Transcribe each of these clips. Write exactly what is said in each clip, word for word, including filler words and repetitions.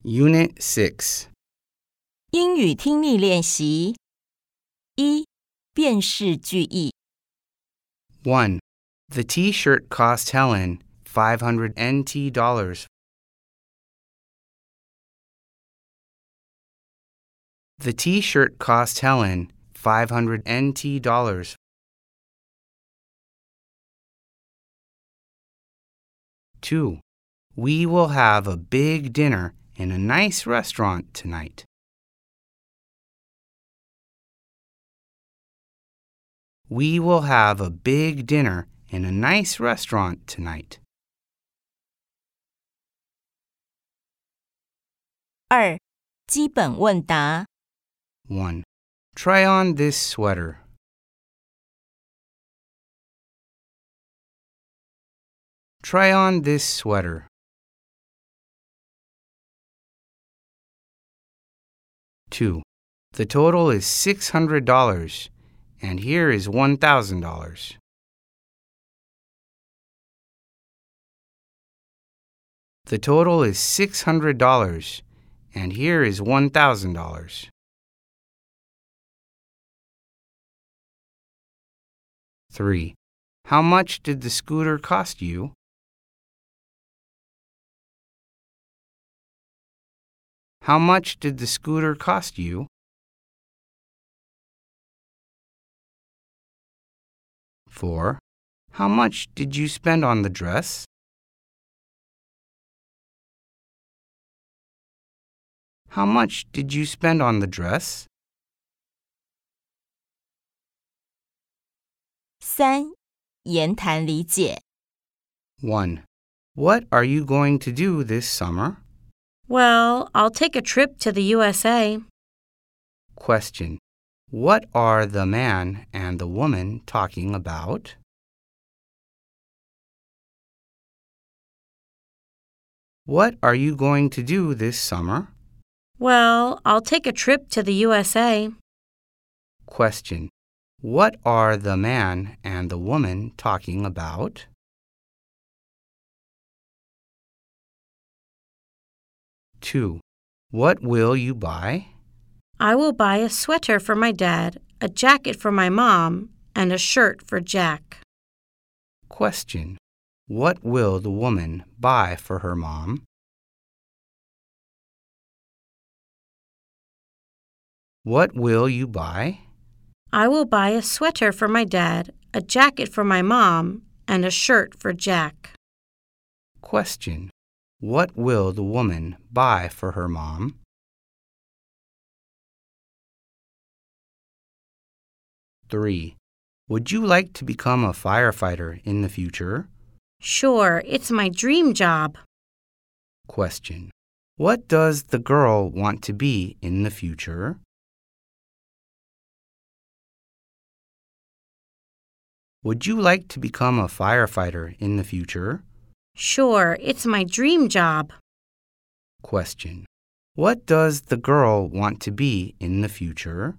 Unit six. 英语听力练习一辨识句意 one. The T-shirt cost Helen five hundred N T dollars. The T-shirt cost Helen five hundred N T dollars. two. We will have a big dinner in a nice restaurant tonight. We will have a big dinner in a nice restaurant tonight. 二基本问答 one. Try on this sweater. Try on this sweater. two. The total is six hundred dollars, and here is one thousand dollars. The total is six hundred dollars, and here is one thousand dollars. three. How much did the scooter cost you? How much did the scooter cost you? four. How much did you spend on the dress? How much did you spend on the dress? 三言谈理解 one. What are you going to do this summer? Well, I'll take a trip to the U S A. Question. What are the man and the woman talking about? What are you going to do this summer? Well, I'll take a trip to the U S A. Question. What are the man and the woman talking about? two. What will you buy? I will buy a sweater for my dad, a jacket for my mom, and a shirt for Jack. Question. What will the woman buy for her mom? What will you buy? I will buy a sweater for my dad, a jacket for my mom, and a shirt for Jack. Question. What will the woman buy for her mom? three. Would you like to become a firefighter in the future? Sure, it's my dream job. Question. What does the girl want to be in the future? Would you like to become a firefighter in the future? Sure, it's my dream job. Question. What does the girl want to be in the future?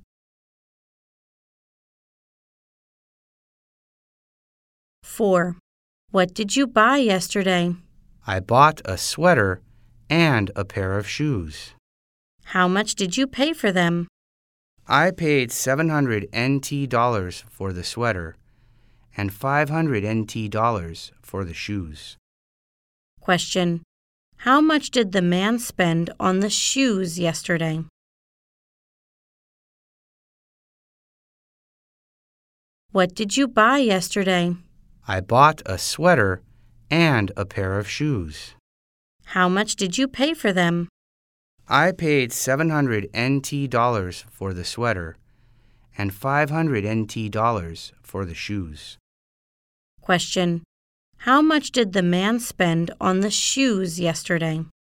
four. What did you buy yesterday? I bought a sweater and a pair of shoes. How much did you pay for them? I paid seven hundred N T dollars for the sweater and five hundred N T dollars for the shoes. Question. How much did the man spend on the shoes yesterday? What did you buy yesterday? I bought a sweater and a pair of shoes. How much did you pay for them? I paid seven hundred N T dollars for the sweater and five hundred N T dollars for the shoes. Question. How much did the man spend on the shoes yesterday?